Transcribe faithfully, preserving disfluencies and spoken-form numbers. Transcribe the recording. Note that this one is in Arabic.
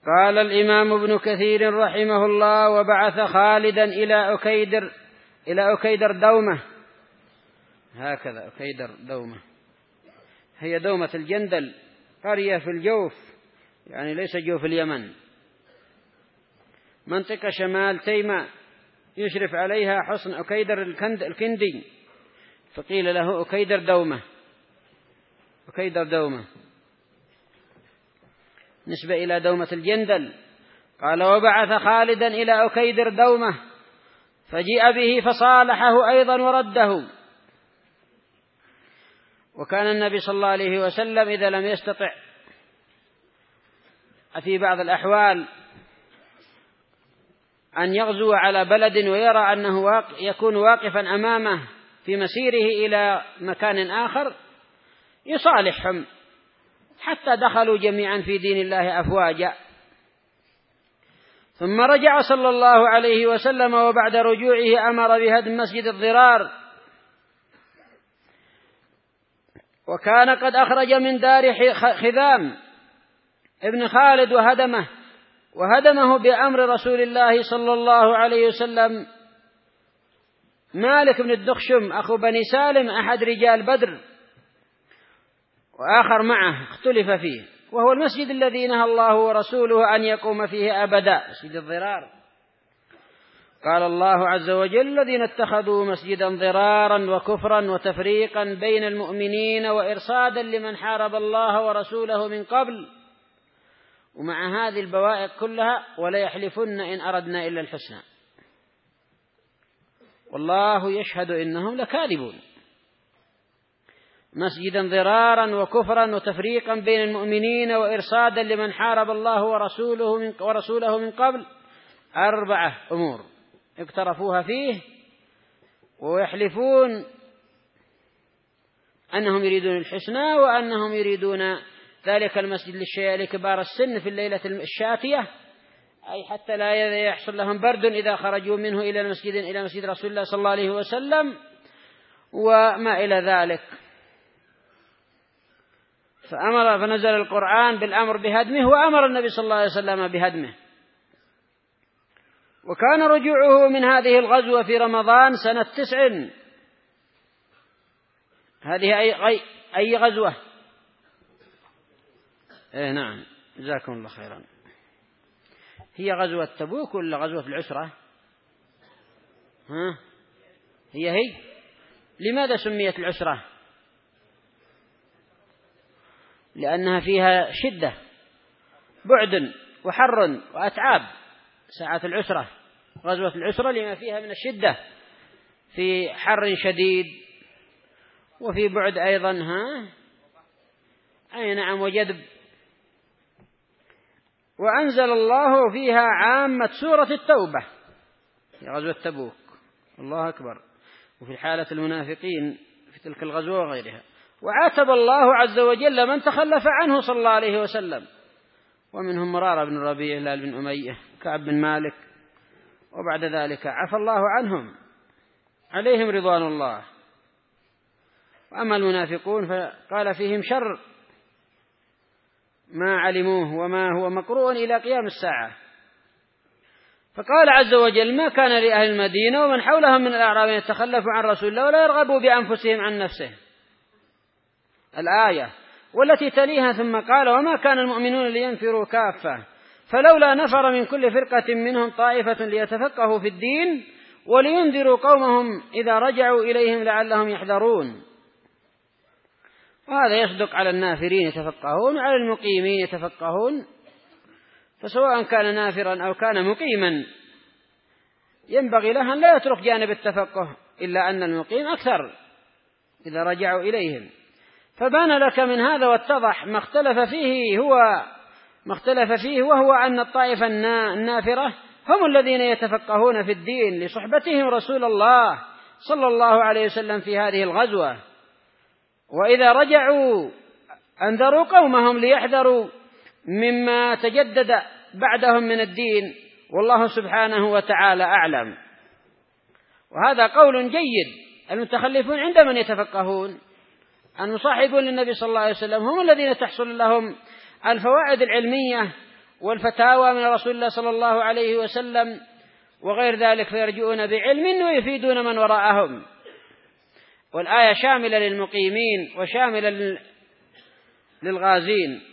قال الإمام ابن كثير رحمه الله: وبعث خالدا إلى أكيدر إلى أكيدر دومة، هكذا أكيدر دومة، هي دومة الجندل، قرية في الجوف، يعني ليس جوف اليمن، منطقة شمال تيماء، يشرف عليها حصن أكيدر الكندي، فقيل له أكيدر دومة، أكيدر دومة نسبة إلى دومة الجندل. قال: وبعث خالدا إلى أكيدر دومة فجيء به فصالحه أيضا ورده. وكان النبي صلى الله عليه وسلم إذا لم يستطع في بعض الأحوال أن يغزو على بلد ويرى أنه يكون واقفا أمامه في مسيره إلى مكان آخر يصالحهم حتى دخلوا جميعا في دين الله أفواجا. ثم رجع صلى الله عليه وسلم، وبعد رجوعه أمر بهدم مسجد الضرار، وكان قد أخرج من دار خذام ابن خالد وهدمه وهدمه بأمر رسول الله صلى الله عليه وسلم مالك بن الدخشم أخو بني سالم أحد رجال بدر، وآخر معه اختلف فيه، وهو المسجد الذي نهى الله ورسوله أن يقوم فيه أبدا، مسجد الضرار. قال الله عز وجل: الذين اتخذوا مسجدا ضرارا وكفرا وتفريقا بين المؤمنين وإرصادا لمن حارب الله ورسوله من قبل. ومع هذه البوائق كلها ولا يحلفن إن أردنا إلا الحسنى، والله يشهد إنهم لكاذبون. مسجدا ضرارا وكفرا وتفريقا بين المؤمنين وإرصادا لمن حارب الله ورسوله من, ورسوله من قبل، أربعة أمور اقترفوها فيه، ويحلفون أنهم يريدون الحسنى وأنهم يريدون ذلك المسجد لكبار السن في الليلة الشاتية، أي حتى لا يحصل لهم برد إذا خرجوا منه إلى المسجد إلى مسجد رسول الله صلى الله عليه وسلم وما إلى ذلك. فأمر فنزل القرآن بالأمر بهدمه، وأمر النبي صلى الله عليه وسلم بهدمه. وكان رجوعه من هذه الغزوة في رمضان سنة تسع. هذه أي, أي غزوة؟ إيه نعم، جزاكم الله خيرا. هي غزوة تبوك ولا غزوة العسرة؟ ها؟ هي هي. لماذا سميت العسرة؟ لأنها فيها شدة، بعد وحر وأتعاب، ساعة العسرة، غزوة العسرة لما فيها من الشدة، في حر شديد وفي بعد أيضا. ها؟ أي نعم، وجذب. وأنزل الله فيها عامة سورة التوبة في غزوة تبوك، الله أكبر، وفي حالة المنافقين في تلك الغزوة وغيرها. وعاتب الله عز وجل من تخلف عنه صلى الله عليه وسلم، ومنهم مرارة بن الربيع، هلال بن أمية، كعب بن مالك، وبعد ذلك عفى الله عنهم، عليهم رضوان الله. وأما المنافقون فقال فيهم شر ما علموه وما هو مقروء إلى قيام الساعة. فقال عز وجل: ما كان لأهل المدينة ومن حولهم من الأعراب يتخلفوا عن رسول الله ولا يرغبوا بأنفسهم عن نفسه، الآية. والتي تليها ثم قال: وما كان المؤمنون لينفروا كافة فلولا نفر من كل فرقة منهم طائفة ليتفقهوا في الدين ولينذروا قومهم إذا رجعوا إليهم لعلهم يحذرون. وهذا يصدق على النافرين يتفقهون وعلى المقيمين يتفقهون، فسواء كان نافرا أو كان مقيما ينبغي له أن لا يترك جانب التفقه، إلا أن المقيم أكثر إذا رجعوا إليهم. فبان لك من هذا واتضح ما اختلف فيه هو ما اختلف فيه وهو أن الطائفة النافرة هم الذين يتفقهون في الدين لصحبتهم رسول الله صلى الله عليه وسلم في هذه الغزوة، وإذا رجعوا أنذروا قومهم ليحذروا مما تجدد بعدهم من الدين، والله سبحانه وتعالى أعلم. وهذا قول جيد. المتخلفون عند من يتفقهون؟ المصاحبون للنبي صلى الله عليه وسلم هم الذين تحصل لهم الفوائد العلمية والفتاوى من رسول الله صلى الله عليه وسلم وغير ذلك، فيرجعون بعلم ويفيدون من وراءهم. والآية شاملة للمقيمين وشاملة للغازين.